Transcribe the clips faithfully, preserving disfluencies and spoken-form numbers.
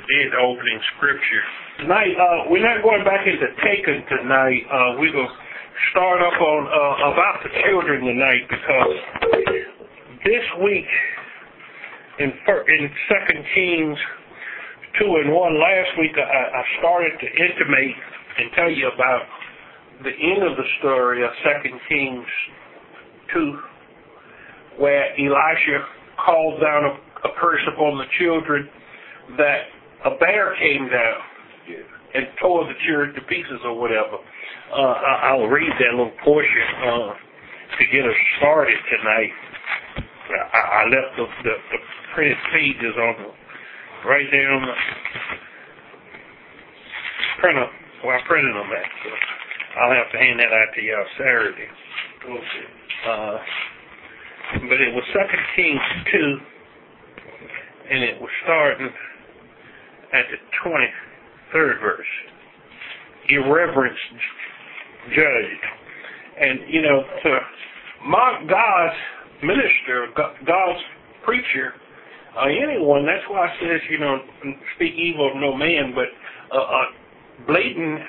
did the opening scripture. Tonight, uh, we're not going back into taken tonight. Uh, we will start up on uh, about the children tonight, because this week in in Second Kings two and one, last week I, I started to intimate and tell you about the end of the story of Second Kings two, where Elisha called down a, a curse upon the children, that a bear came down and tore the children to pieces or whatever. Uh, I'll read that little portion uh, to get us started tonight. I, I left the, the, the printed pages on the, right there on the printer, where I printed them at. So I'll have to hand that out to y'all Saturday. Uh, but it was Second Kings two, and it was starting at the twenty-third verse. Irreverence judged. And, you know, to mock God's minister, God's preacher, uh, anyone, that's why it says, you know, speak evil of no man, but uh, uh, blatant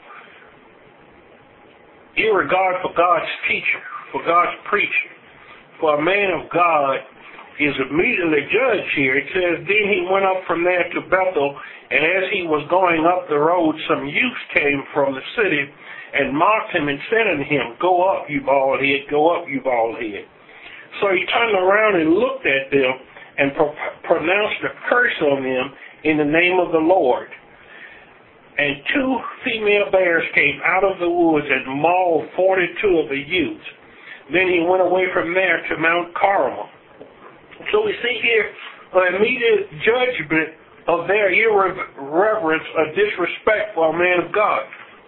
irregard for God's teacher, for God's preacher, for a man of God is immediately judged here. It says, then he went up from there to Bethel, and as he was going up the road, some youths came from the city and mocked him and said unto him, go up, you bald head, go up, you bald head. So he turned around and looked at them and pro- pronounced a curse on them in the name of the Lord. And two female bears came out of the woods and mauled forty-two of the youths. Then he went away from there to Mount Carmel. So we see here an immediate judgment of their irreverence or disrespect for a man of God.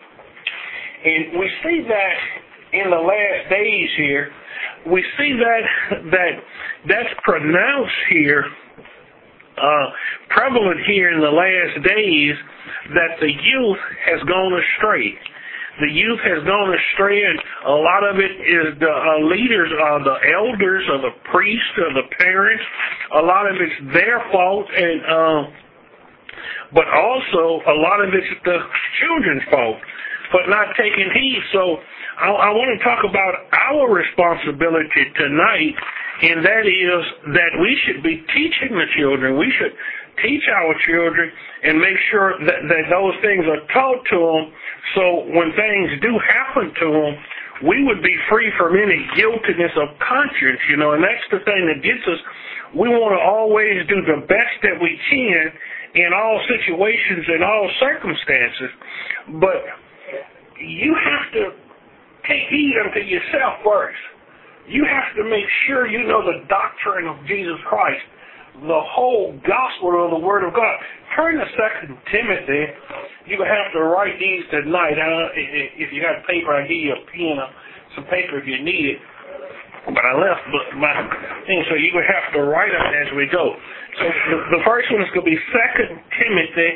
And we see that in the last days here. We see that that that's pronounced here, uh, prevalent here in the last days, that the youth has gone astray. The youth has gone astray, and a lot of it is the uh, leaders, uh, the elders, or the priests, or the parents. A lot of it's their fault, and um, but also a lot of it's the children's fault for not taking heed. So I, I want to talk about our responsibility tonight, and that is that we should be teaching the children. We should teach our children and make sure that, that those things are taught to them, so when things do happen to them, we would be free from any guiltiness of conscience, you know, and that's the thing that gets us. We want to always do the best that we can in all situations, in all circumstances, but you have to take heed unto yourself first. You have to make sure you know the doctrine of Jesus Christ, the whole gospel of the Word of God. Turn to Second Timothy. You're going to have to write these tonight. Uh, if you got paper, I'll give you a pen or some paper if you need it. But I left my thing, so you're going to have to write them as we go. So the, the first one is going to be Second Timothy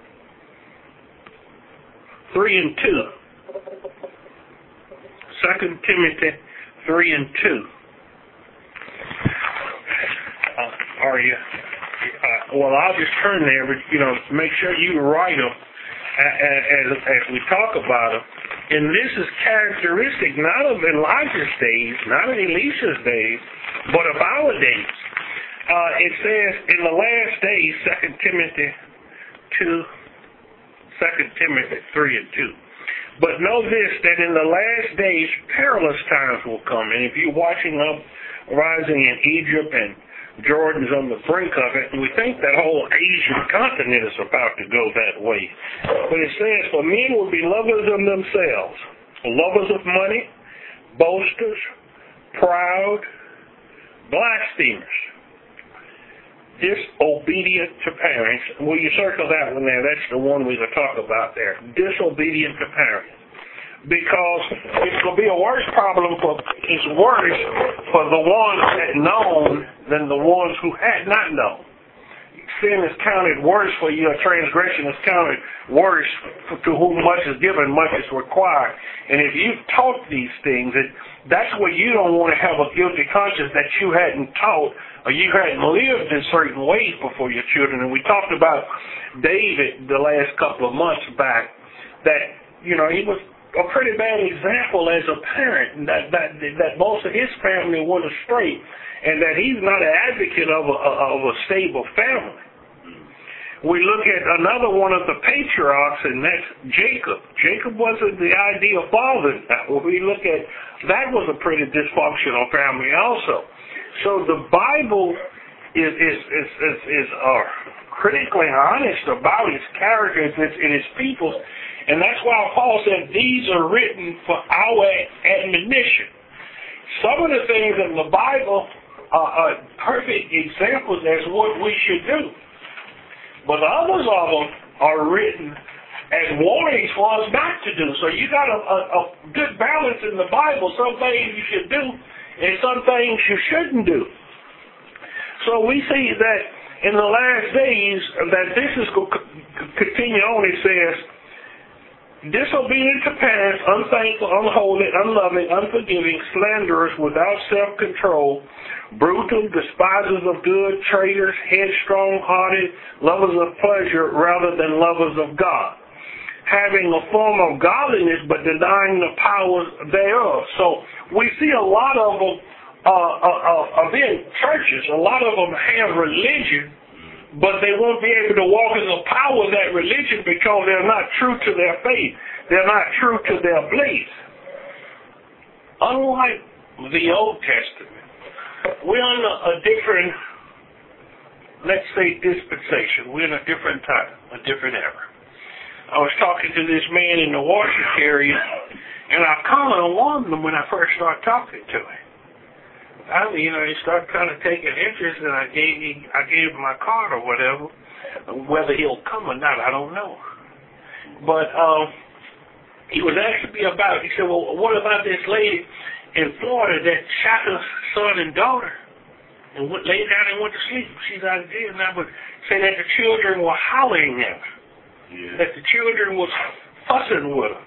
three and two. Second Timothy three and two. Uh, are you? Uh, well, I'll just turn there, but you know, make sure you write them as, as we talk about them. And this is characteristic not of Elijah's days, not of Elisha's days, but of our days. Uh, it says in the last days, Second Timothy two, Second Timothy three and two. But know this, that in the last days, perilous times will come. And if you're watching up rising in Egypt and Jordan's on the brink of it, and we think that whole Asian continent is about to go that way. But it says, for men will be lovers of themselves, lovers of money, boasters, proud, blasphemers, disobedient to parents. Well, you circle that one there. That's the one we're going to talk about there. Disobedient to parents. Because it's going to be a worse problem for, it's worse for the ones that known than the ones who had not known. sin is counted worse for you, a transgression is counted worse for, to whom much is given, much is required. And if you've taught these things, it, that's where you don't want to have a guilty conscience that you hadn't taught or you hadn't lived in certain ways before your children. And we talked about David the last couple of months back, that, you know, he was a pretty bad example as a parent, that, that, that most of his family went astray, and that he's not an advocate of a, of a stable family. We look at another one of the patriarchs, and that's Jacob. Jacob wasn't the ideal father. We look at, that was a pretty dysfunctional family also. So the Bible is is is is, is uh, critically honest about its characters and its people, and that's why Paul said these are written for our admonition. Some of the things in the Bible are, are perfect examples as what we should do, but others of them are written as warnings for us not to do. So you got a, a, a good balance in the Bible. Some things you should do, and some things you shouldn't do. So we see that in the last days that this is going to continue on. It says, disobedient to parents, unthankful, unholy, unloving, unforgiving, slanderers, without self-control, brutal, despisers of good, traitors, headstrong-hearted, lovers of pleasure rather than lovers of God, having a form of godliness but denying the powers thereof. So we see a lot of them uh, uh, uh, are in churches. A lot of them have religion, but they won't be able to walk in the power of that religion because they're not true to their faith. They're not true to their beliefs. Unlike the Old Testament, we're in a, a different, let's say, dispensation. We're in a different time, a different era. I was talking to this man in the Washington area, and I kind of alarmed him when I first started talking to him. I mean, you know, he started kind of taking interest, and I gave he, I gave him my card or whatever. Whether he'll come or not, I don't know. But um, he was asking me about, he said, well, what about this lady in Florida that shot her son and daughter and went, laid down and went to sleep? She's out of jail now, but saying that the children were hollering at her. Yeah. That the children was fussing with her.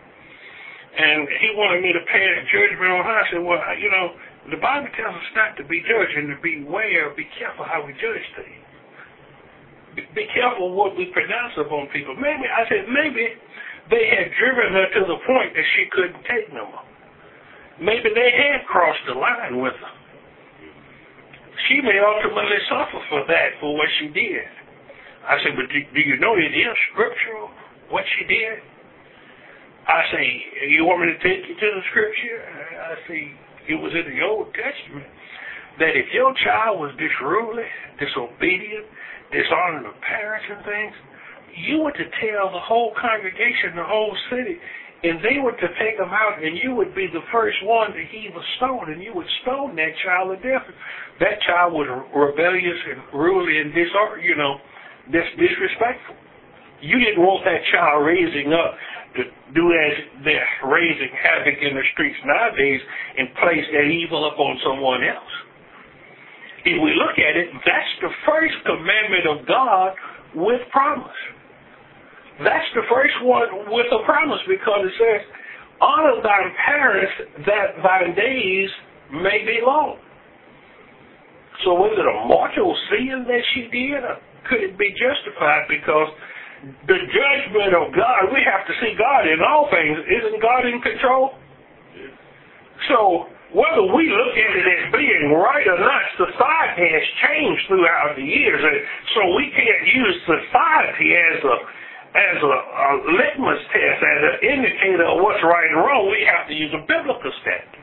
And he wanted me to pass judgment on her. I said, well, you know, the Bible tells us not to be judged and to beware, be careful how we judge things. Be, be careful what we pronounce upon people. Maybe, I said, maybe they had driven her to the point that she couldn't take no more. Maybe they had crossed the line with her. She may ultimately suffer for that, for what she did. I said, but do, do you know it is scriptural, what she did? I say, you want me to take you to the scripture? I say, it was in the Old Testament that if your child was disruly, disobedient, dishonoring the parents and things, you were to tell the whole congregation, the whole city, and they were to take them out, and you would be the first one to heave a stone, and you would stone that child to death. That child was rebellious and ruly and disor- you know, dis- disrespectful. You didn't want that child raising up to do as they're raising havoc in the streets nowadays and place that evil upon someone else. If we look at it, that's the first commandment of God with promise. That's the first one with a promise, because it says, honor thy parents that thy days may be long. So was it a mortal sin that she did, or could it be justified? Because the judgment of God, we have to see God in all things. Isn't God in control? So whether we look at it as being right or not, society has changed throughout the years. And so we can't use society as a as a, a litmus test, as an indicator of what's right and wrong. We have to use a biblical standard.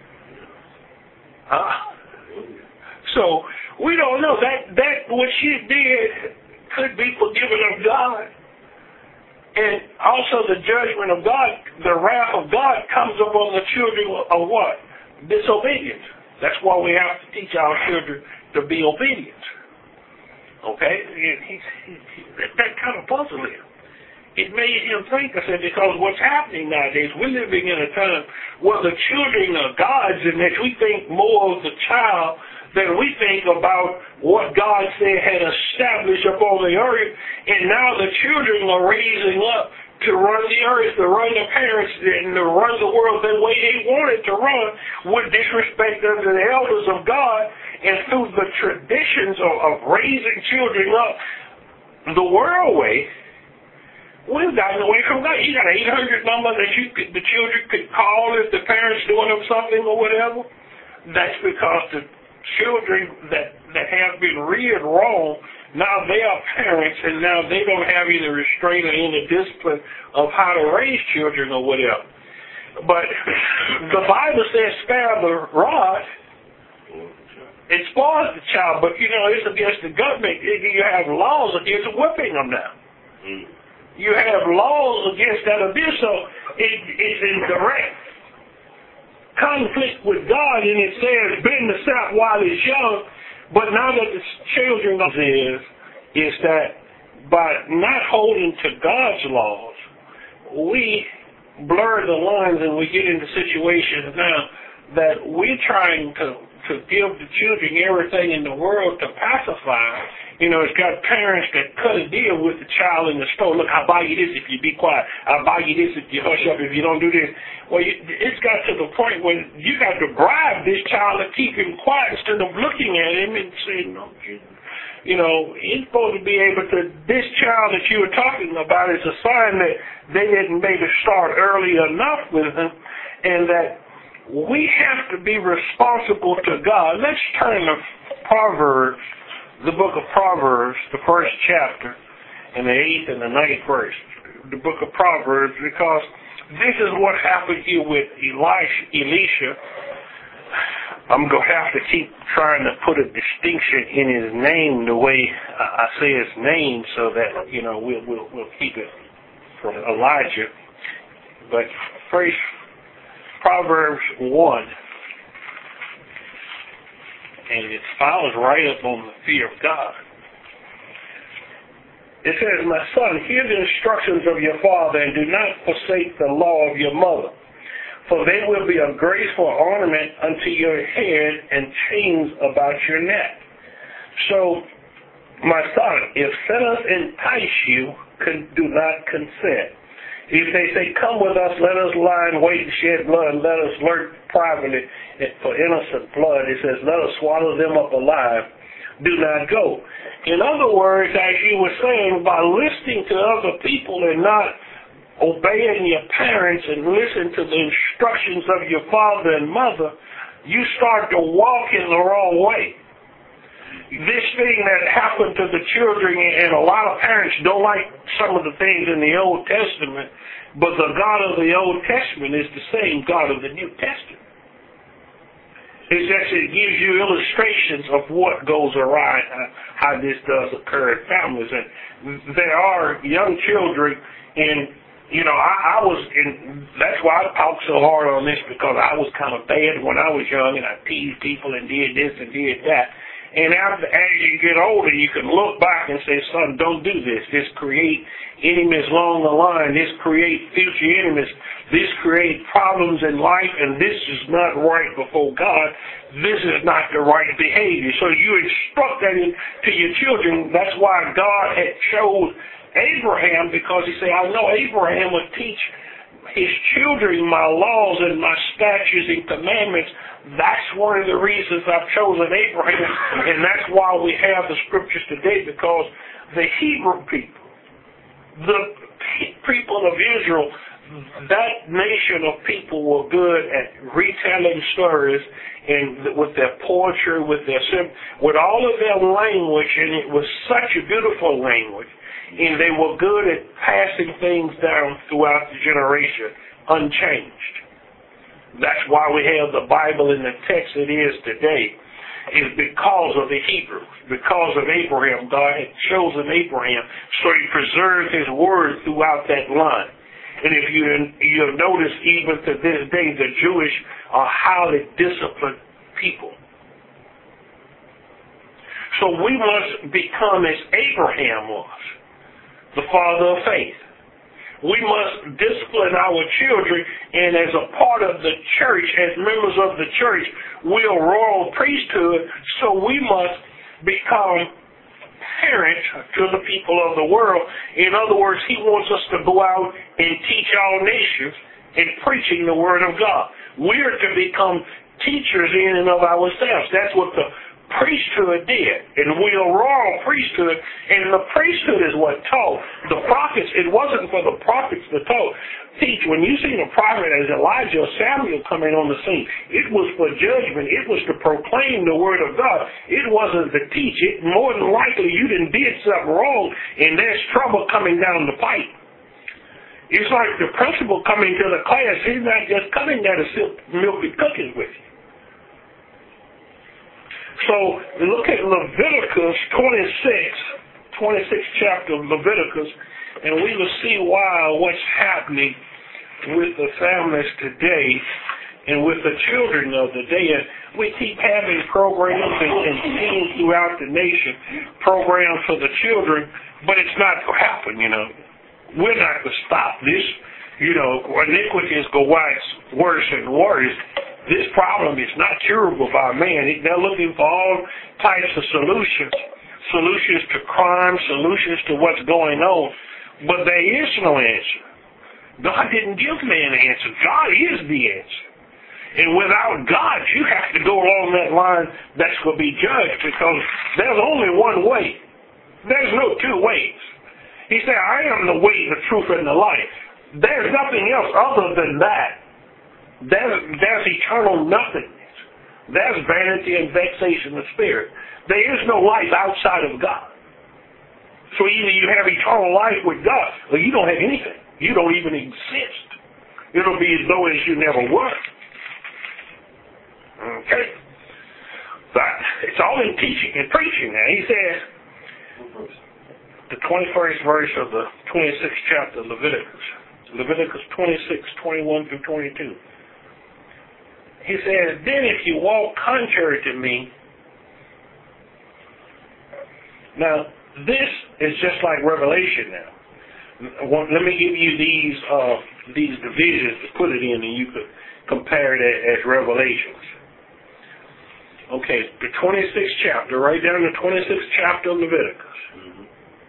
Huh? So we don't know. That, that what she did could be forgiven of God. And also the judgment of God, the wrath of God comes upon the children of what? Disobedience. That's why we have to teach our children to be obedient. Okay? And he, he, he, that, that kind of puzzled him. It made him think, I said, because what's happening nowadays, we're living in a time where the children are gods, and that we think more of the child than we think about what God said had established upon the earth, and now the children are raising up to run the earth, to run their parents, and to run the world the way they wanted to run, with disrespect unto the elders of God, and through the traditions of, of raising children up the world way. We've gotten away from that. You got an eight hundred number that you could, the children could call if the parents doing them something or whatever. That's because the children that, that have been reared wrong, now they are parents, and now they don't have any restraint or any discipline of how to raise children or whatever. But the Bible says spare the rod, it spoils the child, but you know, it's against the government. You have laws against whipping them now. Mm. You have laws against that abuse, so it, it's in direct conflict with God, and it says, bend the sap while it's young. But now that the children is, is that by not holding to God's laws, we blur the lines and we get into situations now that we're trying to, to give the children everything in the world to pacify. You know, it's got parents that cut a deal with the child in the store. Look, I'll buy you this if you be quiet. I'll buy you this if you hush up, if you don't do this. Well, you, it's got to the point where you got to bribe this child to keep him quiet instead of looking at him and saying, no, you, you know, he's supposed to be able to, this child that you were talking about is a sign that they didn't maybe start early enough with him, and that we have to be responsible to God. Let's turn to Proverbs. The book of Proverbs, the first chapter, and the eighth and the ninth verse. The book of Proverbs, because this is what happened here with Elisha. Elisha. I'm going to have to keep trying to put a distinction in his name the way I say his name so that, you know, we'll, we'll, we'll keep it from Elijah. But first, Proverbs one. And it follows right up on the fear of God. It says, my son, hear the instructions of your father and do not forsake the law of your mother. For they will be a graceful ornament unto your head and chains about your neck. So, my son, if sinners entice you, do not consent. If they say, come with us, let us lie and wait and shed blood, and let us lurk privately for innocent blood. It says, let us swallow them up alive. Do not go. In other words, as you were saying, by listening to other people and not obeying your parents and listening to the instructions of your father and mother, you start to walk in the wrong way. This thing that happened to the children, and a lot of parents don't like some of the things in the Old Testament, but the God of the Old Testament is the same God of the New Testament. It's just, it gives you illustrations of what goes awry, how this does occur in families. And there are young children, and, you know, I, I was, in, that's why I talk so hard on this, because I was kind of bad when I was young, and I teased people and did this and did that. And after, as you get older, you can look back and say, son, don't do this. This create enemies along the line. This create future enemies. This create problems in life, and this is not right before God. This is not the right behavior. So you instruct that to your children. That's why God had chose Abraham, because he said, I know Abraham would teach his children my laws and my statutes and commandments. That's one of the reasons I've chosen Abraham, and that's why we have the scriptures today, because the Hebrew people, the people of Israel, that nation of people were good at retelling stories, and with their poetry, with their with all of their language, and it was such a beautiful language, and they were good at passing things down throughout the generation unchanged. That's why we have the Bible in the text it is today, is because of the Hebrews, because of Abraham. God had chosen Abraham, so he preserved his word throughout that line. And if you you'll notice, even to this day, the Jewish are highly disciplined people. So we must become as Abraham was, the father of faith. We must discipline our children, and as a part of the church, as members of the church, we are royal priesthood, so we must become parents to the people of the world. In other words, he wants us to go out and teach all nations in preaching the word of God. We are to become teachers in and of ourselves. That's what the priesthood did. And we are royal priesthood, and the priesthood is what taught. The prophets, it wasn't for the prophets to taught. Teach, when you see the prophet as Elijah or Samuel coming on the scene, it was for judgment. It was to proclaim the word of God. It wasn't to teach it. More than likely, you done did something wrong, and there's trouble coming down the pipe. It's like the principal coming to the class. He's not just coming there to sip milk and cookies with you. So look at Leviticus twenty-six, twenty-sixth chapter of Leviticus, and we will see why what's happening with the families today and with the children of the day. And we keep having programs and, and teams throughout the nation, programs for the children, but it's not going to happen, you know. We're not going to stop this. You know, iniquities go worse and worse. This problem is not curable by man. They're looking for all types of solutions, solutions to crime, solutions to what's going on, but there is no answer. God didn't give man an answer. God is the answer. And without God, you have to go along that line that's going to be judged, because there's only one way. There's no two ways. He said, I am the way, the truth, and the life. There's nothing else other than that. There's, there's eternal nothingness. There's vanity and vexation of spirit. There is no life outside of God. So either you have eternal life with God, or you don't have anything. You don't even exist. It'll be as though as you never were. Okay? But it's all in teaching and preaching now. He says, the twenty-first verse of the twenty-sixth chapter of Leviticus. Leviticus twenty-six, twenty-one through twenty-two. He says, then if you walk contrary to me. Now, this is just like Revelation now. Let me give you these uh, these divisions to put it in, and you could compare it as Revelations. Okay, the twenty-sixth chapter, right down the twenty-sixth chapter of Leviticus. Mm-hmm.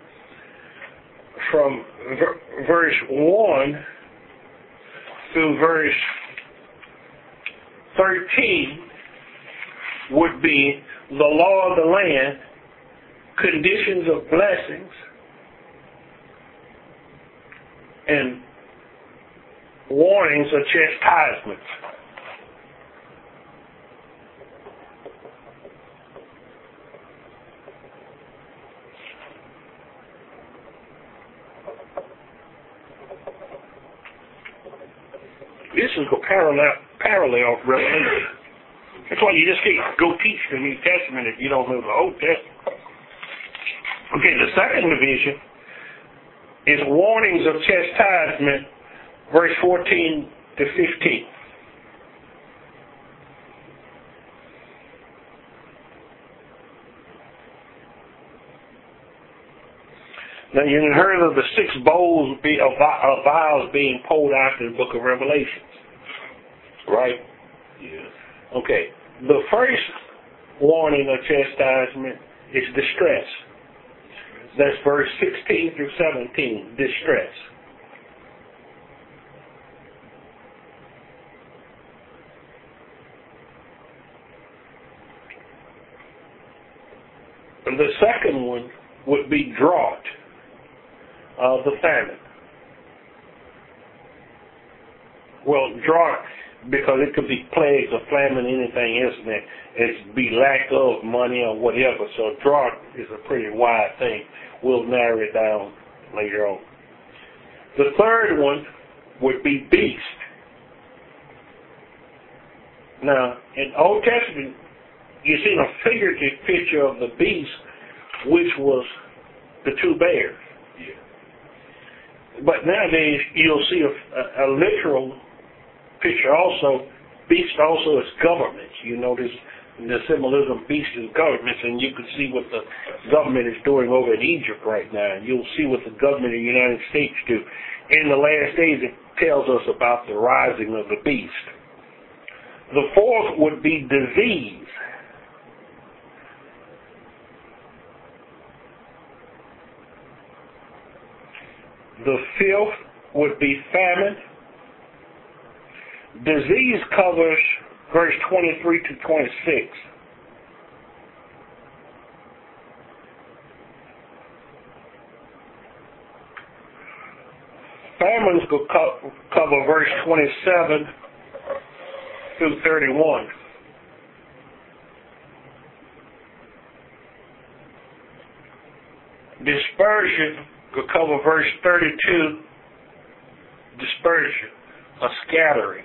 From ver- verse one through verse thirteen would be the law of the land, conditions of blessings, and warnings of chastisements. This is a parallel, parallel Revelation. That's why you just can't go teach the New Testament if you don't know the Old Testament. Okay, the second division is warnings of chastisement, verse fourteen to fifteen. Now, you've heard of the six bowls of vials being poured out in the book of Revelations, right? Yeah. Okay. The first warning of chastisement is distress. That's verse sixteen through seventeen, distress. And the second one would be drought of the famine. Well, drought, because it could be plagues or famine, anything else, and it's be lack of money or whatever. So drought is a pretty wide thing. We'll narrow it down later on. The third one would be beast. Now, in Old Testament, you see a figurative picture of the beast, which was the two bears. Yeah. But nowadays, you'll see a, a, a literal picture also. Beast also is governments. You notice the symbolism of beast is governments, and you can see what the government is doing over in Egypt right now, and you'll see what the government of the United States do. In the last days, it tells us about the rising of the beast. The fourth would be disease. The fifth would be famine. Disease covers verse twenty-three to twenty-six. Famines could co- cover verse twenty-seven through thirty-one. Dispersion could cover verse thirty-two, dispersion, a scattering.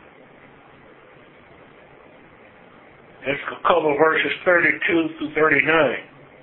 This could cover verses thirty-two through thirty-nine.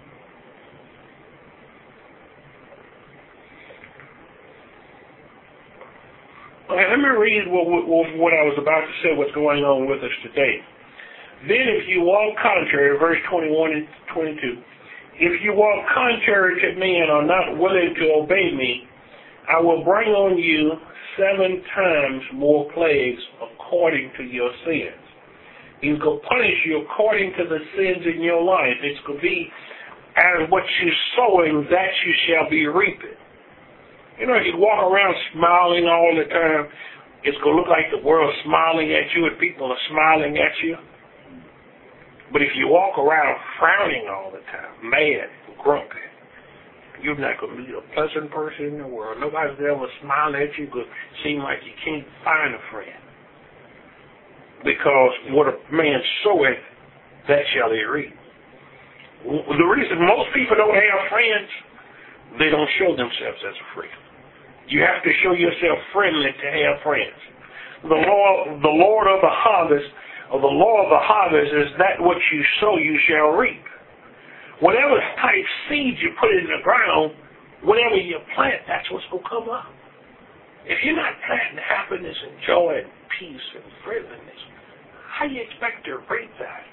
Okay, let me read what, what, what I was about to say, what's going on with us today. Then if you walk contrary, verse twenty-one and twenty-two, if you walk contrary to me and are not willing to obey me, I will bring on you seven times more plagues according to your sins. He's going to punish you according to the sins in your life. It's going to be as what you're sowing, that you shall be reaping. You know, if you walk around smiling all the time, it's going to look like the world's smiling at you and people are smiling at you. But if you walk around frowning all the time, mad, grumpy, you're not going to be a pleasant person in the world. Nobody's ever smiling at you because it seems like you can't find a friend. Because what a man soweth, that shall he reap. The reason most people don't have friends, they don't show themselves as a friend. You have to show yourself friendly to have friends. The Lord, the Lord of the harvest, or the law of the harvest is that what you sow, you shall reap. Whatever type seed you put in the ground, whatever you plant, that's what's going to come up. If you're not planting happiness and joy and peace and friendliness, how do you expect to reap that?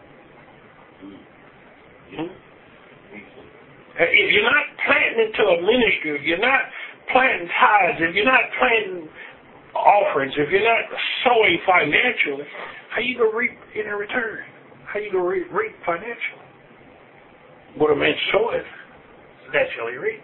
Hmm? If you're not planting into a ministry, if you're not planting tithes, if you're not planting offerings, if you're not sowing financially, how you going to reap in return? How you going to reap, reap financially? What a man soweth, that shall he reap.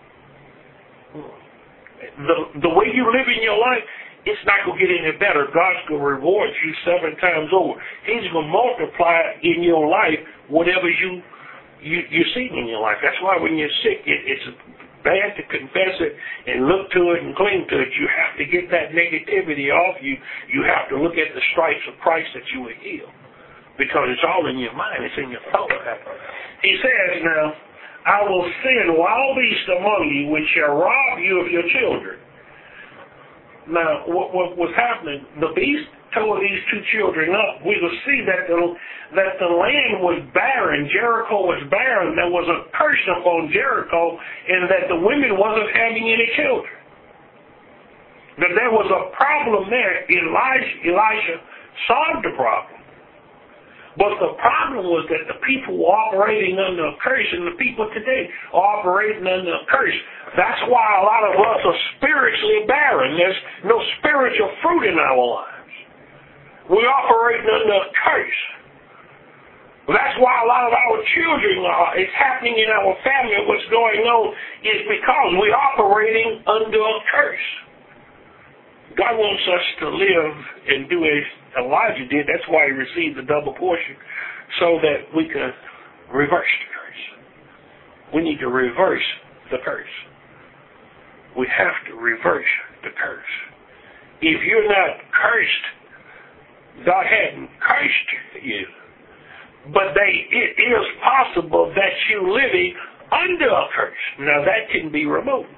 The, the way you live in your life, it's not going to get any better. God's going to reward you seven times over. He's going to multiply in your life whatever you, you, you see in your life. That's why when you're sick, it, it's bad to confess it and look to it and cling to it. You have to get that negativity off you. You have to look at the stripes of Christ that you were healed. Because it's all in your mind. It's in your thought. He says now, I will send wild beasts among you which shall rob you of your children. Now, what, what was happening, the beast tore these two children up. We will see that the, that the land was barren. Jericho was barren. There was a curse upon Jericho, and that the women wasn't having any children. That there was a problem there. Elijah, Elisha solved the problem. But the problem was that the people were operating under a curse, and the people today are operating under a curse. That's why a lot of us are spiritually barren. There's no spiritual fruit in our lives. We're operating under a curse. That's why a lot of our children are, it's happening in our family. What's going on is because we're operating under a curse. God wants us to live and do as Elijah did. That's why he received the double portion, so that we can reverse the curse. We need to reverse the curse. We have to reverse the curse. If you're not cursed, God hadn't cursed you. But they, it is possible that you're living under a curse. Now that can be removed.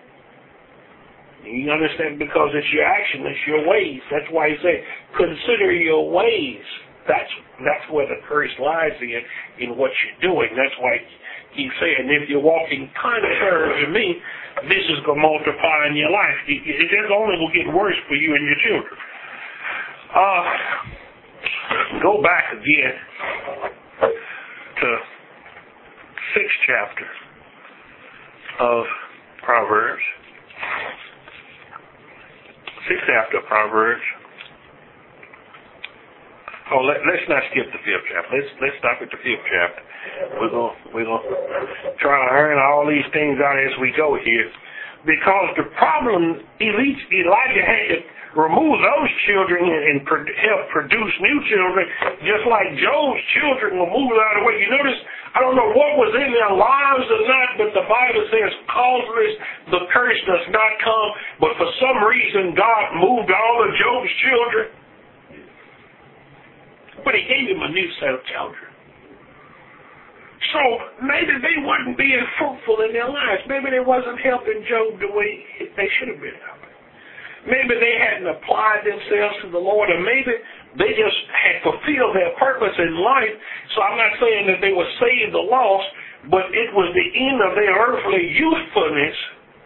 You understand? Because it's your action, it's your ways. That's why he said, consider your ways. That's that's where the curse lies in, in what you're doing. That's why he's saying, if you're walking contrary to me, this is going to multiply in your life. It, it, it's only going to get worse for you and your children. Uh, go back again the sixth chapter of Proverbs. Sixth chapter of Proverbs. Oh, let, let's not skip the fifth chapter. Let's let's stop at the fifth chapter. We're gonna we're gonna try to iron all these things out as we go here, because the problem Elijah had to remove those children and, and pro- help produce new children, just like Job's children were moved out of the way. You notice, I don't know what was in their lives or not, but the Bible says, causeless, the curse does not come. But for some reason, God moved all of Job's children. But he gave him a new set of children. So maybe they wasn't being fruitful in their lives. Maybe they wasn't helping Job the way they should have been helping. Maybe they hadn't applied themselves to the Lord, or maybe they just had fulfilled their purpose in life. So I'm not saying that they were saved or lost, but it was the end of their earthly usefulness,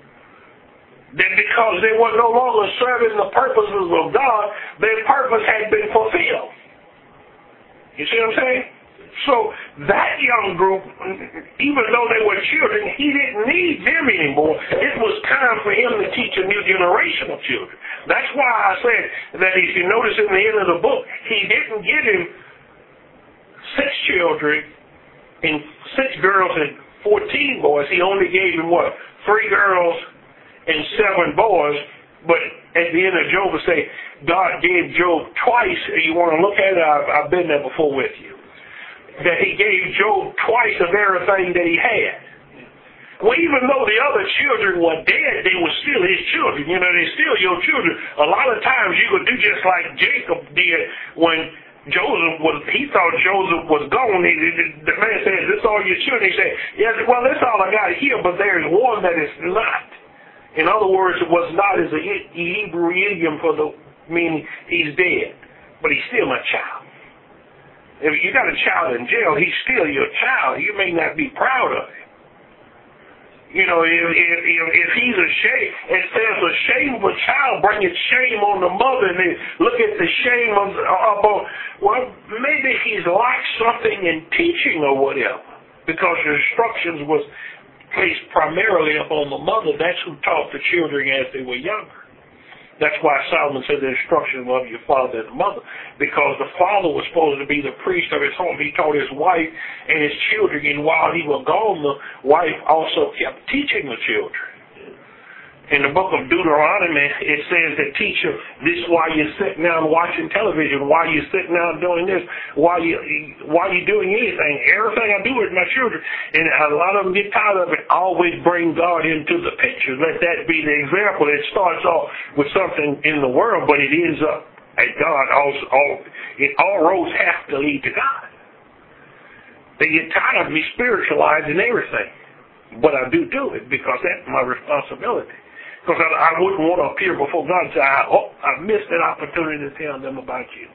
that because they were no longer serving the purposes of God, their purpose had been fulfilled. You see what I'm saying? So that young group, even though they were children, he didn't need them anymore. It was time for him to teach a new generation of children. That's why I said that if you notice in the end of the book, he didn't give him six children and six girls and fourteen boys. He only gave him, what, three girls and seven boys. But at the end of Job, it say God gave Job twice. You want to look at it? I've, I've been there before with you. That he gave Job twice of everything that he had. Well, even though the other children were dead, they were still his children. You know, they're still your children. A lot of times you could do just like Jacob did when Joseph was, he thought Joseph was gone. He, the man said, "This all your children?" He said, "Yes, well, that's all I got here, but there's one that is not." In other words, it was not as a Hebrew idiom for the meaning he's dead, but he's still my child. If you got a child in jail, he's still your child. You may not be proud of him. You know, if, if, if, if he's ashamed, it says a shameful child bringeth shame on the mother, and they look at the shame of, of well, maybe he's lacked something in teaching or whatever, because the instructions was placed primarily upon the mother. That's who taught the children as they were younger. That's why Solomon said the instruction of your father and mother, because the father was supposed to be the priest of his home. He taught his wife and his children, and while he was gone, the wife also kept teaching the children. In the book of Deuteronomy, it says that teacher, this while you're sitting down watching television, while you're sitting down doing this, while you while you're doing anything, everything I do with my children, and a lot of them get tired of it, always bring God into the picture. Let that be the example. It starts off with something in the world, but it ends up at God. All, all, it, all roads have to lead to God. They get tired of me spiritualizing everything, but I do do it because that's my responsibility. Because I, I wouldn't want to appear before God and say, oh, I missed that opportunity to tell them about you.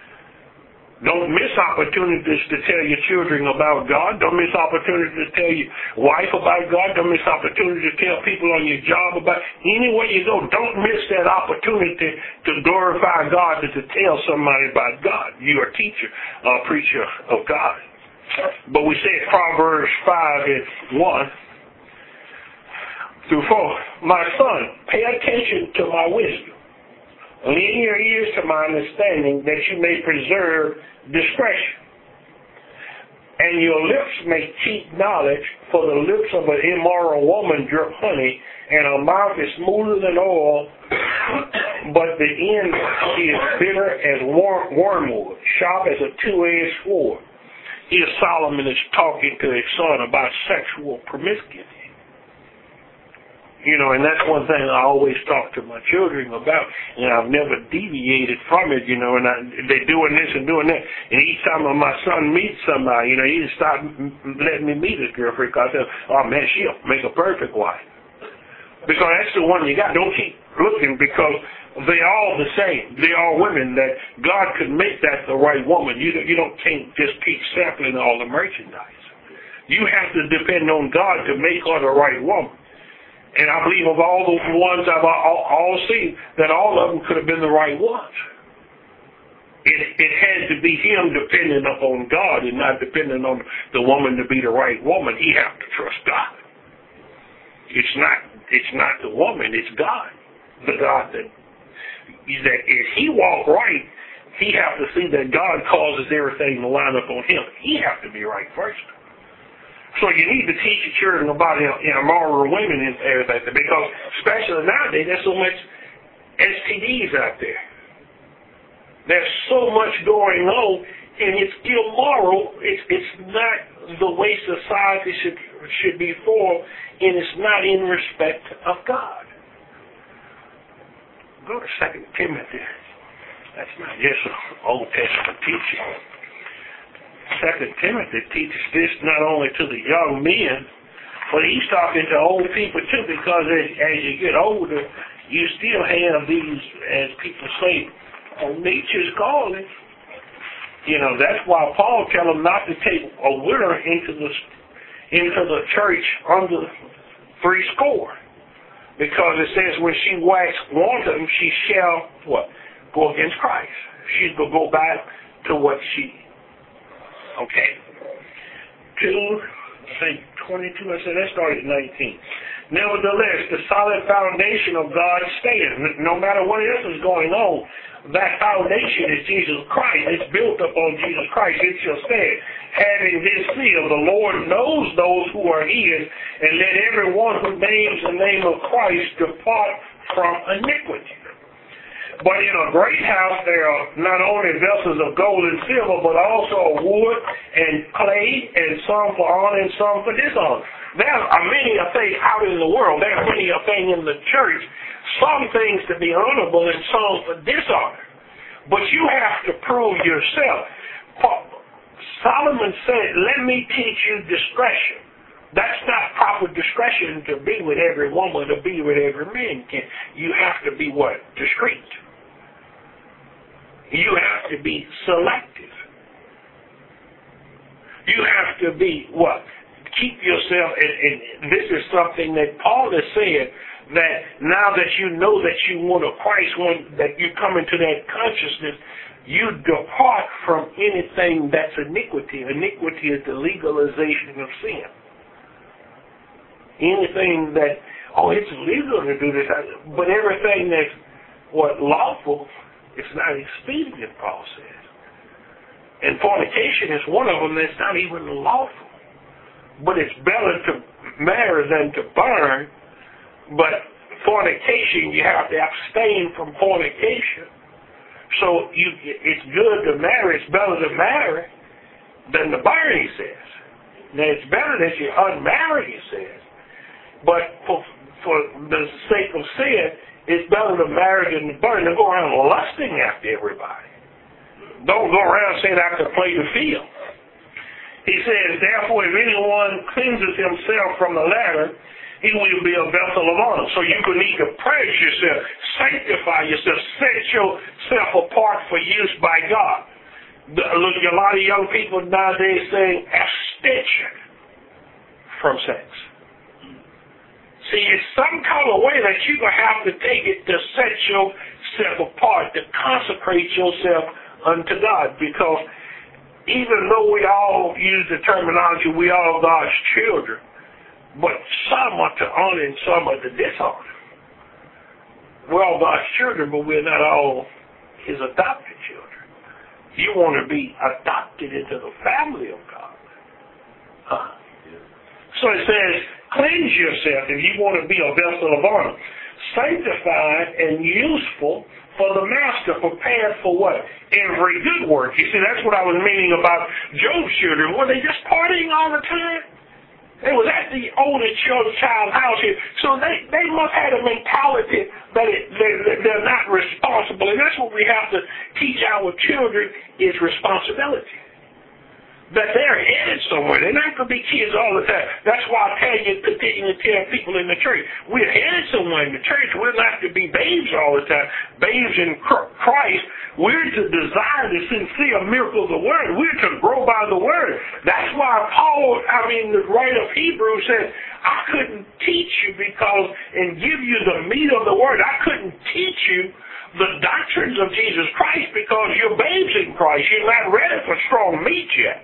Don't miss opportunities to tell your children about God. Don't miss opportunities to tell your wife about God. Don't miss opportunities to tell people on your job about anywhere you go. Don't miss that opportunity to glorify God and to tell somebody about God. You're a teacher, a preacher of God. But we say Proverbs five and one. Through four, my son, pay attention to my wisdom. Lean your ears to my understanding, that you may preserve discretion. And your lips may keep knowledge, for the lips of an immoral woman drip honey, and her mouth is smoother than oil, but the end is bitter as wormwood, sharp as a two-edged sword. Here Solomon is talking to his son about sexual promiscuity. You know, and that's one thing I always talk to my children about, and I've never deviated from it, you know, and I, they're doing this and doing that. And each time my son meets somebody, you know, he just start letting me meet his girlfriend, because I said, oh, man, she'll make a perfect wife. Because that's the one you got. Don't keep looking, because they're all the same. They're all women that God could make that the right woman. You, you don't can't just keep sampling all the merchandise. You have to depend on God to make her the right woman. And I believe of all the ones I've all, all seen, that all of them could have been the right ones. It, it has to be him depending upon God and not depending on the woman to be the right woman. He has to trust God. It's not it's not the woman, it's God. The God that, that if he walk right, he has to see that God causes everything to line up on him. He has to be right first. So you need to teach your children about immoral women and everything, because especially nowadays there's so much S T Ds out there. There's so much going on, and it's immoral. It's it's not the way society should should be formed, and it's not in respect of God. Go to Second Timothy. That's not just Old Testament teaching. Second Timothy teaches this not only to the young men, but he's talking to old people too, because as, as you get older, you still have these, as people say, nature's calling. You know, that's why Paul tell them not to take a widow into the into the church under three score, because it says when she wax wanton, she shall what go against Christ. She's gonna go back to what she. Okay. Two, say twenty-two. I said that started at nineteen. Nevertheless, the solid foundation of God stands. No matter what else is going on, that foundation is Jesus Christ. It's built upon Jesus Christ. It shall stand. Having this seal, the Lord knows those who are his, and let everyone who names the name of Christ depart from iniquity. But in a great house there are not only vessels of gold and silver, but also of wood and clay, and some for honor and some for dishonor. There are many a thing out in the world. There are many a thing in the church. Some things to be honorable and some for dishonor. But you have to prove yourself. Solomon said, let me teach you discretion. That's not proper discretion to be with every woman, to be with every man. You have to be what? Discreet. You have to be selective. You have to be what? Keep yourself, and, and this is something that Paul has said, that now that you know that you want a Christ, when that you come into that consciousness, you depart from anything that's iniquity. Iniquity is the legalization of sin. Anything that, oh, it's legal to do this, but everything that's what lawful, it's not expedient, Paul says. And fornication is one of them that's not even lawful. But it's better to marry than to burn. But fornication, you have to abstain from fornication. So you, it's good to marry. It's better to marry than to burn, he says. Now, it's better that you unmarry, he says. But for, for the sake of sin, it's better to marry than to burn. Don't go around lusting after everybody. Don't go around saying I can play the field. He says, therefore, if anyone cleanses himself from the latter, he will be a vessel of honor. So you will need to purge yourself, sanctify yourself, set yourself apart for use by God. Look, a lot of young people nowadays saying abstention from sex. See, it's some kind of way that you're going to have to take it to set yourself apart, to consecrate yourself unto God, because even though we all use the terminology, we all God's children, but some are to honor and some are to dishonor. We're all God's children, but we're not all his adopted children. You want to be adopted into the family of God. Huh? So it says, cleanse yourself if you want to be a vessel of honor, sanctified and useful for the master, prepared for what? Every good work. You see, that's what I was meaning about Job's children. Were they just partying all the time? They was at the older child's house here. So they, they must have a mentality that it, they, they're not responsible. And that's what we have to teach our children, is responsibility. That they're headed somewhere. They're not going to be kids all the time. That's why I tell you, continue to tell people in the church, we're headed somewhere in the church. We're not to be babes all the time. Babes in Christ. We're to desire the sincere miracle of the word. We're to grow by the word. That's why Paul, I mean, the writer of Hebrews says, I couldn't teach you because, and give you the meat of the word. I couldn't teach you the doctrines of Jesus Christ because you're babes in Christ. You're not ready for strong meat yet.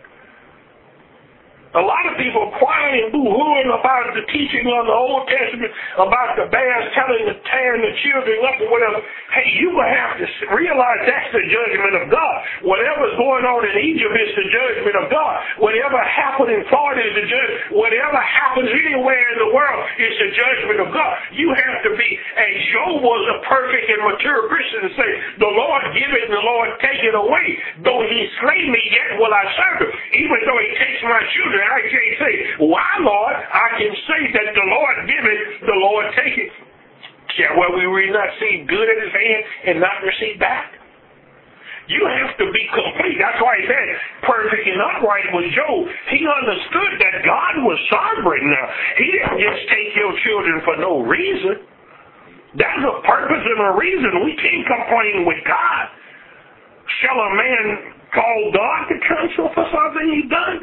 A lot of people crying and boo-hooing about the teaching of the Old Testament, about the bears telling the tearing the children up or whatever. Hey, you will have to realize that's the judgment of God. Whatever's going on in Egypt is the judgment of God. Whatever happened in Florida is the judgment. Whatever happens anywhere in the world is the judgment of God. You have to be, as Job was a perfect and mature Christian, to say, the Lord give it and the Lord take it away. Though he slay me, yet will I serve him. Even though he takes my children, I can't say, why, Lord? I can say that the Lord give it, the Lord take it. Shall well, we will not see good at his hand and not receive back? You have to be complete. That's why he said, perfect and upright was Job. He understood that God was sovereign now. He didn't just take your children for no reason. That's a purpose and a reason. We can't complain with God. Shall a man call God to counsel for something he's done?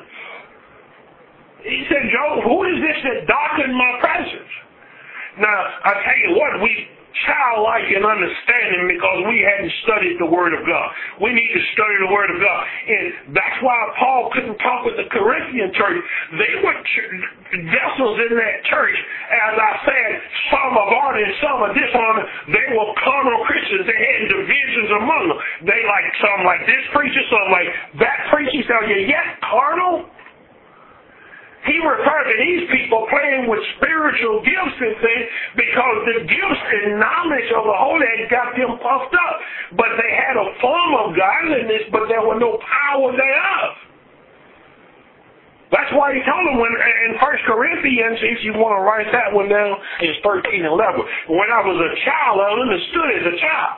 He said, Job, who is this that darkened my presence? Now, I tell you what, we childlike in understanding because we hadn't studied the Word of God. We need to study the Word of God. And that's why Paul couldn't talk with the Corinthian church. They were ch- vessels in that church. As I said, some are honored and some are dishonored. They were carnal Christians. They had divisions among them. They like some like this preacher, some like that preacher. He said, are you yet carnal? He referred to these people playing with spiritual gifts and things because the gifts and knowledge of the Holy had got them puffed up. But they had a form of godliness, but there was no power thereof. That's why he told them when, in First Corinthians, if you want to write that one down, it's thirteen and eleven. When I was a child, I understood as a child.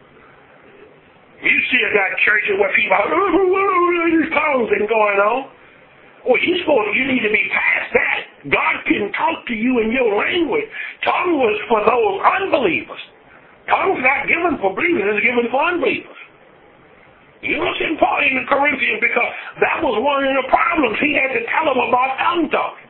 You see I got churches where people have these tongues and going on. Well, you supposed you need to be past that. God can talk to you in your language. Tongue was for those unbelievers. Tongue's not given for believers, it's given for unbelievers. You know what's important in the Corinthians because that was one of the problems. He had to tell them about tongue talking.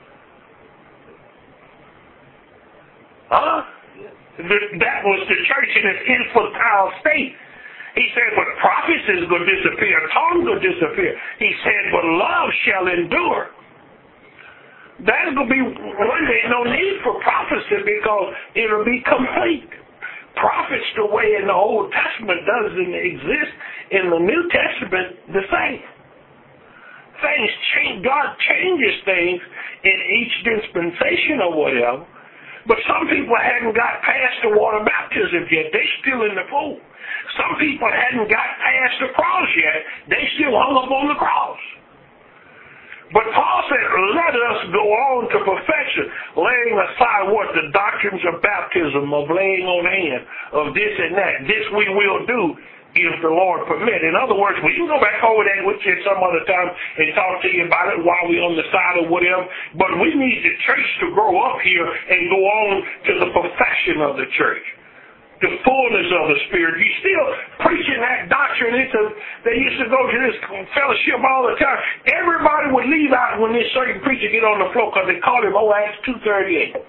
Huh? That was the church in its infantile state. He said, but prophecies will disappear, tongues will disappear. He said, but love shall endure. That will be one day no need for prophecy because it'll be complete. Prophets the way in the Old Testament doesn't exist in the New Testament the same. Things change, God changes things in each dispensation or whatever. But some people hadn't got past the water baptism yet. They're still in the pool. Some people hadn't got past the cross yet. They still hung up on the cross. But Paul said, let us go on to perfection, laying aside what the doctrines of baptism, of laying on hand, of this and that. This we will do if the Lord permit. In other words, we can go back over that with you some other time and talk to you about it while we're on the side or whatever. But we need the church to grow up here and go on to the perfection of the church. The fullness of the Spirit. You still preaching that doctrine. It's a, they used to go to this fellowship all the time. Everybody would leave out when this certain preacher get on the floor because they called him oh Acts two thirty-eight.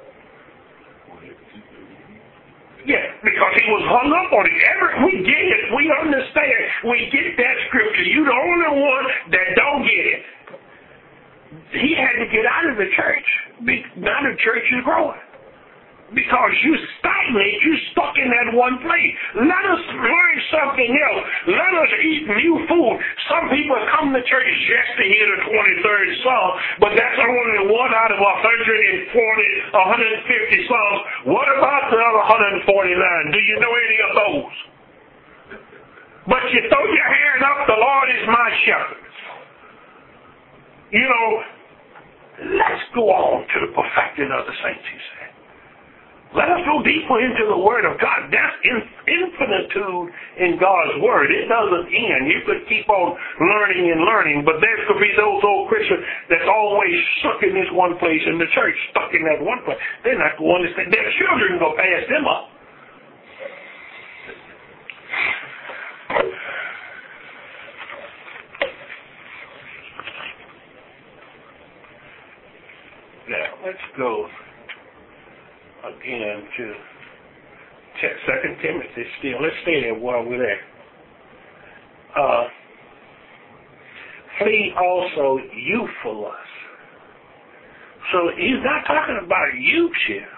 Yeah, because he was hung up on it. Every, we get it. We understand. We get that scripture. You the only one that don't get it. He had to get out of the church. Now the church is growing. Because you stagnate, you stuck in that one place. Let us learn something else. Let us eat new food. Some people come to church just to hear the twenty-third Psalm, but that's only one out of one hundred forty, one hundred fifty Psalms. What about the other one hundred forty-nine? Do you know any of those? But you throw your hand up, the Lord is my shepherd. You know, let's go on to the perfecting of the saints, he said. Let us go deeper into the Word of God. That's infinitude in God's Word. It doesn't end. You could keep on learning and learning, but there could be those old Christians that's always stuck in this one place in the church, stuck in that one place. They're not going to understand. Their children go pass them up. Now, let's go again to Second Timothy still. Let's stay there while we're there. Uh, flee also youthful lust. So he's not talking about youth here.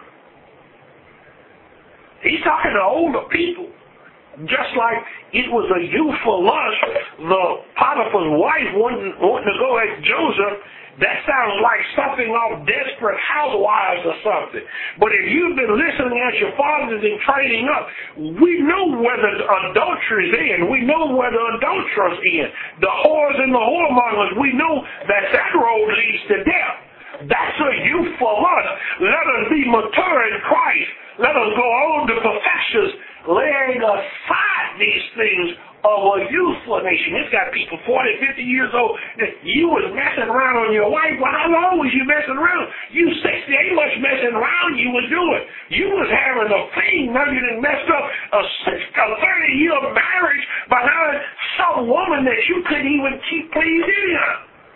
He's talking to older people. Just like it was a youthful lust, the Potiphar's wife wanting, wanting to go at Joseph, that sounds like something off Desperate Housewives or something. But if you've been listening as your fathers and training up, we know where the adultery's in. We know where the adulterers in. The whores and the whoremongers, we know that that road leads to death. That's a youthful lust. Let us be mature in Christ. Let us go on to perfections, laying aside these things of a youthful nation. It's got people forty, fifty years old. You was messing around on your wife. Well, how long was you messing around? You sixty, ain't much messing around you was doing. You was having a thing. Now you done messed up a, a thirty-year marriage behind some woman that you couldn't even keep pleasing her.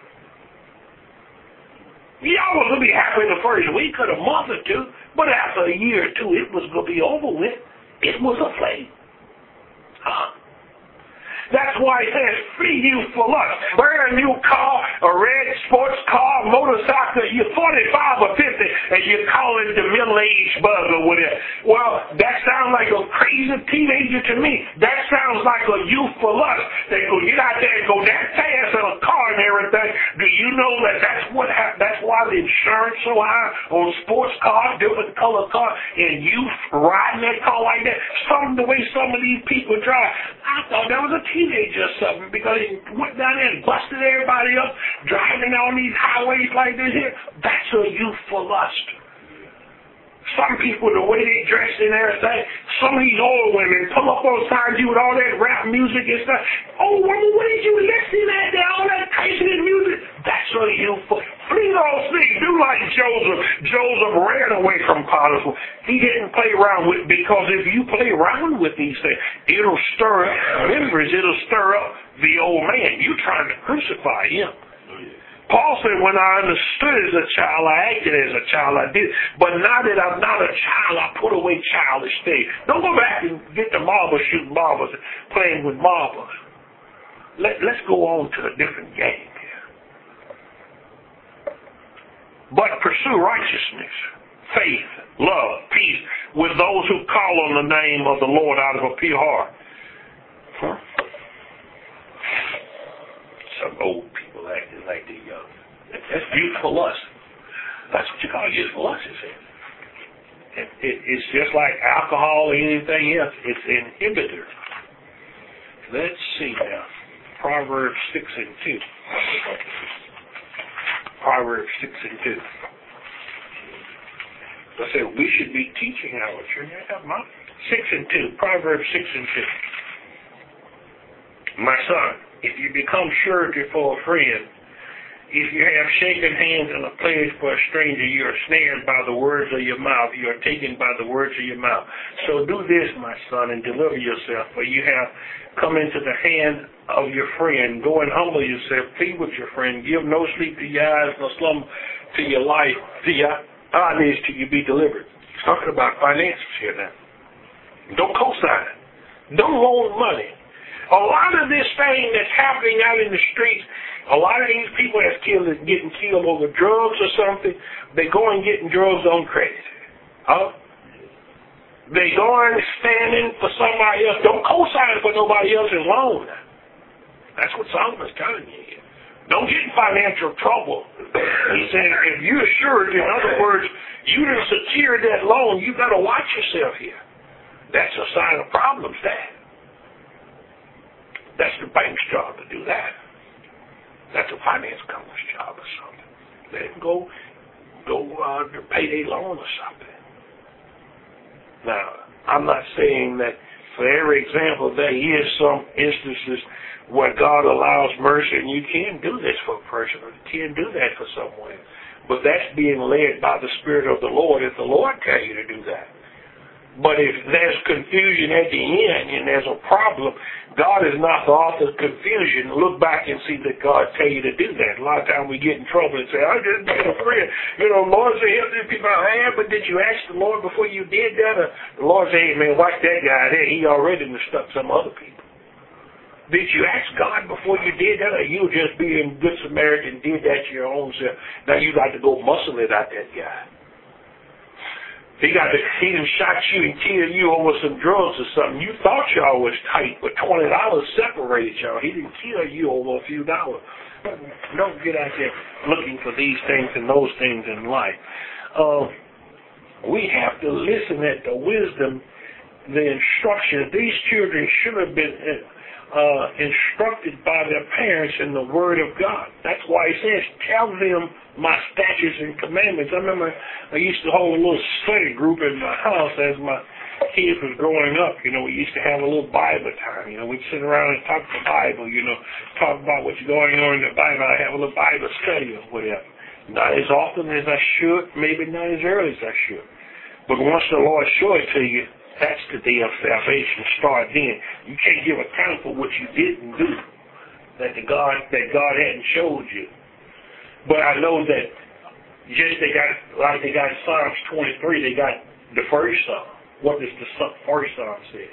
Y'all was going to be happy the first week or the month or two, but after a year or two, it was going to be over with. It was a flame. Huh? That's why it says, free you for lust. Buy a new car, a red sports car, motorcycle, you're forty-five or fifty, and you call it the middle-aged bug or whatever. Well, that sounds like a crazy teenager to me. That sounds like a youth for lust. They go get out there and go that fast in a car and everything. Do you know that that's what ha- that's why the insurance so high on sports cars, different color cars, and you riding that car like that? Some the way some of these people drive. I thought that was a teenager or something because he went down there and busted everybody up driving on these highways like this here. That's a youthful lust. Some people, the way they dress and everything, some of these old women pull up on signs you with all that rap music and stuff. Oh, woman, what did you listen at? All that crazy music. That's a youthful. Flee those things. Do like Joseph. Joseph ran away from Potiphar. He didn't play around with, because if you play around with these things, it'll stir up members. It'll stir up the old man. You're trying to crucify him. Paul said, when I understood as a child, I acted as a child, I did. But now that I'm not a child, I put away childish things. Don't go back and get the marbles, shooting marbles, and playing with marbles. Let, let's go on to a different game here. But pursue righteousness, faith, love, peace with those who call on the name of the Lord out of a pure heart. Huh? Some old people acting like they're young. That's youthful lust. That's what you call youthful lust, is it? It, it? It's just like alcohol or anything else. It's inhibitor. Let's see now. Proverbs six and two. Proverbs six and two. I said we should be teaching our children. Six and two. Proverbs six and two. My son, if you become surety for a friend, if you have shaken hands and a pledge for a stranger, you are snared by the words of your mouth. You are taken by the words of your mouth. So do this, my son, and deliver yourself, for you have come into the hand of your friend. Go and humble yourself. Plead with your friend. Give no sleep to your eyes, no slumber to your life, to your eyelids till you be delivered. He's talking about finances here now. Don't co-sign. Don't loan money. A lot of this thing that's happening out in the streets, a lot of these people that's killed, getting killed over drugs or something, they go and getting drugs on credit. Huh? They go and standing for somebody else. Don't co-sign for nobody else's loan. That's what Solomon's telling you here. Don't get in financial trouble. He said, if you're assured, in other words, you didn't secure that loan, you got to watch yourself here. That's a sign of problems there. That's the bank's job to do that. That's a finance company's job or something. Let them go, go uh, to pay their loan or something. Now, I'm not saying that for every example there is some instances where God allows mercy and you can do this for a person or you can do that for someone. But that's being led by the Spirit of the Lord if the Lord tells you to do that. But if there's confusion at the end and there's a problem, God is not the author of confusion. Look back and see that God tell you to do that. A lot of times we get in trouble and say, I just made a friend. You know, Lord said, help these people out. Hey, but did you ask the Lord before you did that? Or the Lord said, hey, man, watch that guy there. He already stuck some other people. Did you ask God before you did that? Or you just being good Samaritan did that to your own self? Now you got to go muscle it out that guy. He got to, he done shot you and killed you over some drugs or something. You thought y'all was tight, but twenty dollars separated y'all. He didn't kill you over a few dollars. Don't get out there looking for these things and those things in life. Uh, we have to listen at the wisdom, the instruction. These children should have been uh, instructed by their parents in the Word of God. That's why he says, tell them my statutes and commandments. I remember I used to hold a little study group in my house as my kids was growing up. You know, we used to have a little Bible time. You know, we'd sit around and talk the Bible, you know, talk about what's going on in the Bible. I'd have a little Bible study or whatever. Not as often as I should, maybe not as early as I should. But once the Lord showed it to you, that's the day of salvation. Start then. You can't give account for what you didn't do that the God that God hadn't showed you. But I know that just they got, like they got Psalms twenty-three, they got the first psalm. What does the first psalm say?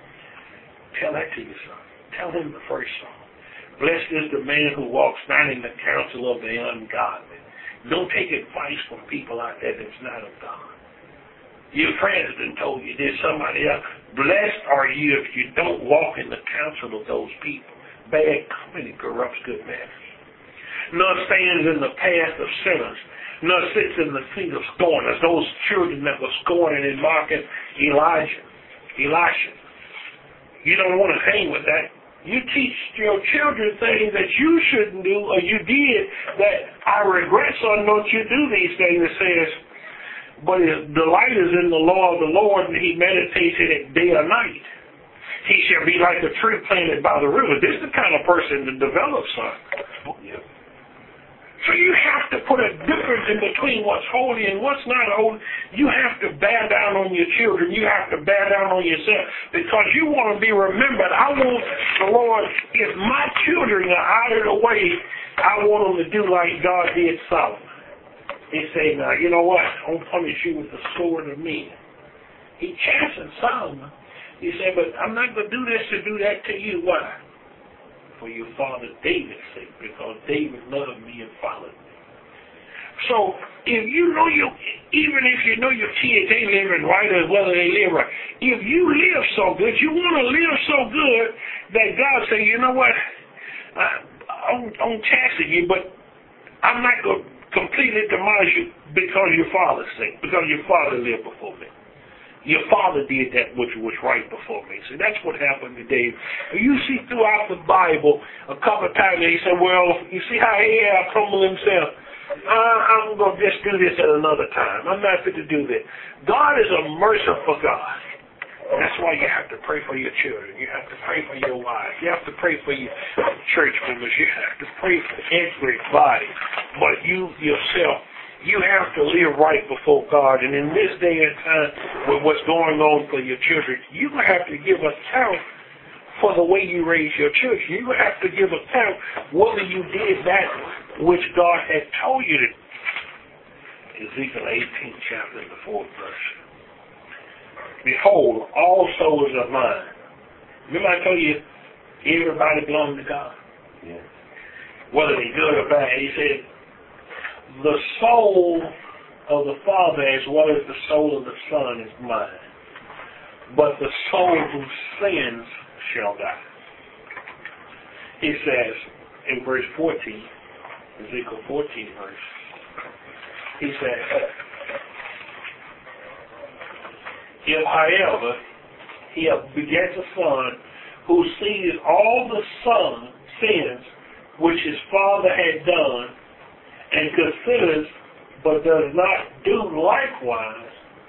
Tell that to your son. Tell him the first psalm. Blessed is the man who walks not in the counsel of the ungodly. Don't take advice from people out there that's not of God. Your friends done told you there's somebody else. Blessed are you if you don't walk in the counsel of those people. Bad company corrupts good manners. Nor stands in the path of sinners, nor sits in the seat of scorners. Those children that were scorning and mocking Elijah, Elisha. You don't want to hang with that. You teach your children things that you shouldn't do or you did that I regret, son, don't you do these things. It says, but his delight is in the law of the Lord, and he meditates in it day or night. He shall be like a tree planted by the river. This is the kind of person to develop, son. Yeah. So you have to put a difference in between what's holy and what's not holy. You have to bear down on your children. You have to bear down on yourself because you want to be remembered. I want the Lord, if my children are out of the way, I want them to do like God did Solomon. He said, now, you know what? I'll punish you with the sword of men. He chastened Solomon. He said, but I'm not going to do this to do that to you. Why? For your father David's sake, because David loved me and followed me. So, if you know you, even if you know your kids ain't living right or whether they live right, if you live so good, you want to live so good that God say, you know what? I, I'm, I'm chastening you, but I'm not going to completely demolish you because your father's sake, because your father lived before me. Your father did that which was right before me. So that's what happened to David. You see throughout the Bible a couple of times he said, well, you see how Ahab humbled himself? Uh, I'm going to just do this at another time. I'm not fit to do this. God is a merciful God. That's why you have to pray for your children. You have to pray for your wife. You have to pray for your church members. You have to pray for everybody. But you yourself, you have to live right before God. And in this day and time, with what's going on for your children, you have to give account for the way you raise your children. You have to give account whether you did that which God had told you to do. Ezekiel eighteenth chapter, the fourth verse. Behold, all souls are mine. Remember I told you, everybody belongs to God. Yeah. Whether they're good or bad. He said, the soul of the Father as well as the soul of the Son is mine. But the soul who sins shall die. He says in verse fourteen, Ezekiel fourteen verse, he says, if, however, he begets a son who sees all the son sins which his father had done and considers but does not do likewise,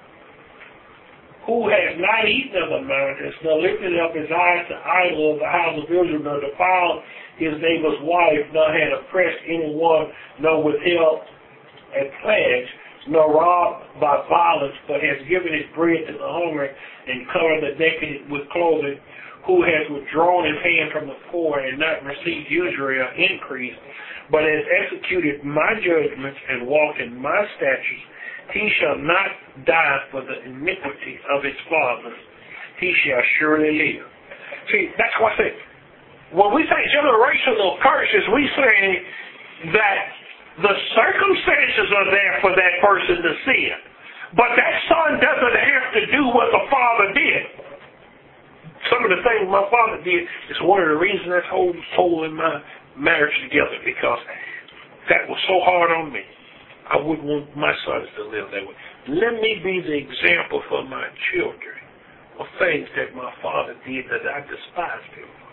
who has not eaten of the mountains, nor lifted up his eyes to idol of the house of Israel, nor defiled his neighbor's wife, nor had oppressed anyone, nor withheld a pledge, nor robbed by violence, but has given his bread to the hungry and covered the naked with clothing, who has withdrawn his hand from the poor and not received usury or increase, but has executed my judgments and walked in my statutes, he shall not die for the iniquity of his fathers. He shall surely live. See, that's what I say. When we say generational curses, we say that the circumstances are there for that person to sin. But that son doesn't have to do what the father did. Some of the things my father did is one of the reasons that's holding holding my marriage together, because that was so hard on me. I wouldn't want my sons to live that way. Let me be the example for my children of things that my father did that I despised him for.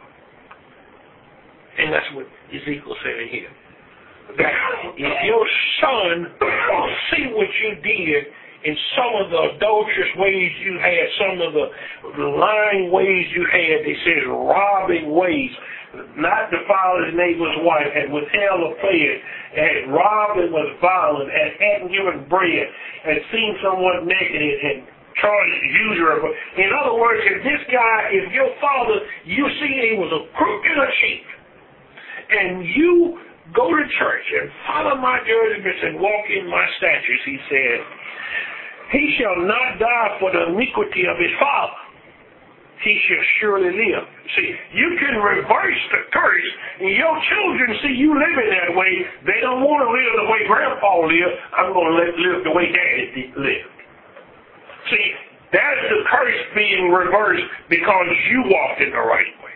And that's what Ezekiel said here. That if your son see what you did in some of the adulterous ways you had, some of the lying ways you had, they says robbing ways, not defile his neighbor's wife, had withheld a pledge, had robbed and was violent, and hadn't given bread, had seen someone naked and charged usurer. In other words, if this guy, if your father, you see he was a crook and a cheat, and you go to church and follow my judgments and walk in my statutes, he said, he shall not die for the iniquity of his father. He shall surely live. See, you can reverse the curse, and your children see you living that way. They don't want to live the way Grandpa lived. I'm going to let live the way Daddy lived. See, that's the curse being reversed because you walked in the right way.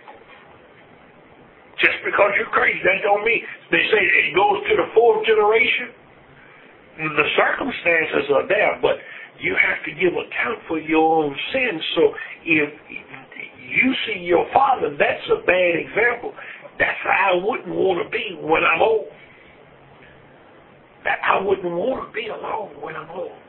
Just because you're crazy, that don't mean. They say it goes to the fourth generation. The circumstances are there, but you have to give account for your own sins. So if you see your father, that's a bad example. That's how I wouldn't want to be when I'm old. That I wouldn't want to be alone when I'm old.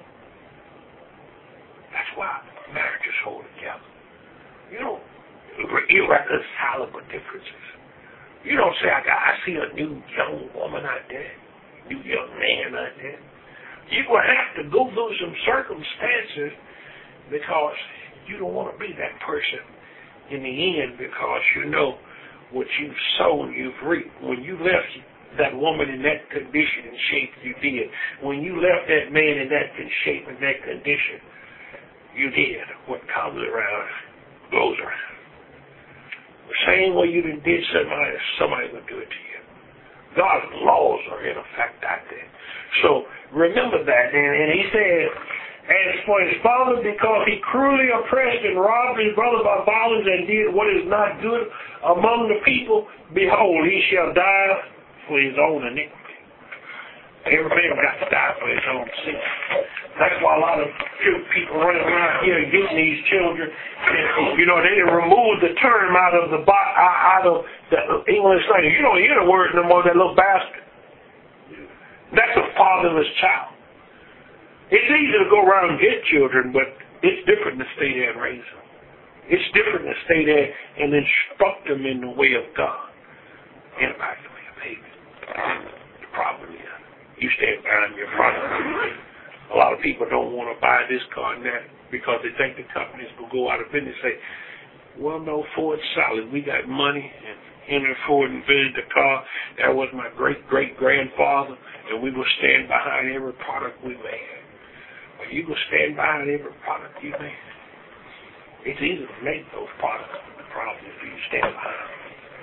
That's why marriages hold together. You don't irreconcilable differences. You don't say, I, got, I see a new young woman out there, new young man out there. You're going to have to go through some circumstances because you don't want to be that person in the end, because you know what you've sown, you've reaped. When you left that woman in that condition and shape, you did. When you left that man in that shape and that condition, you did. What comes around goes around. The same way you did somebody, somebody will do it to you. God's laws are in effect out there. So remember that. And, and he said, as for his father, because he cruelly oppressed and robbed his brother by violence and did what is not good among the people, behold, he shall die for his own iniquity. Every man got to die for his own sin. That's why a lot of people running around here getting these children, and, you know, they removed the term out of the out of the English language. You don't hear the word no more, that little bastard. That's a fatherless child. It's easy to go around and get children, but it's different to stay there and raise them. It's different to stay there and instruct them in the way of God. And by the way of baby. The problem is, you stand behind your product. A lot of people don't want to buy this car and that because they think the companies will go out of business. Say, well, no, Ford's solid. We got money, and Henry Ford invented the car. That was my great-great-grandfather, and we will stand behind every product we made. Well, you will stand behind every product you make. It's easy to make those products. The problem is you stand behind them.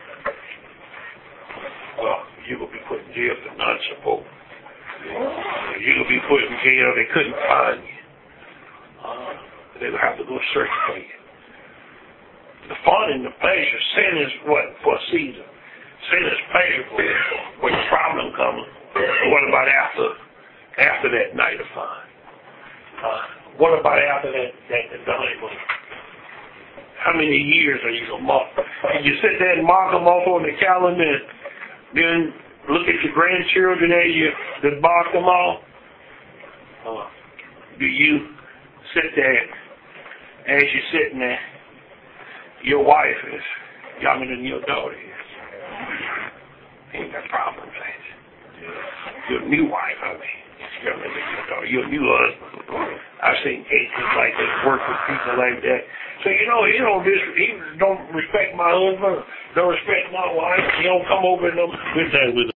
Well, you will be put in jail for non-support. You will be put in jail. They couldn't find you. Uh, they would have to go search for you. The fun and the pleasure, sin is what? For a season. Sin is pleasurable. When the problem comes, what about after after that night of fun? Uh, what about after that, that, that honeymoon? How many years are you going to mark? Can you sit there and mark them off on the calendar and then look at your grandchildren as you just mark them off? Uh, do you sit there as you're sitting there? Your wife is younger than your daughter is. Ain't got problems, ain't you? Your new wife, I mean. Your new husband. I've seen cases like that, work with people like that. So, you know, he don't, dis- he don't respect my husband, don't respect my wife. He don't come over and no good thing with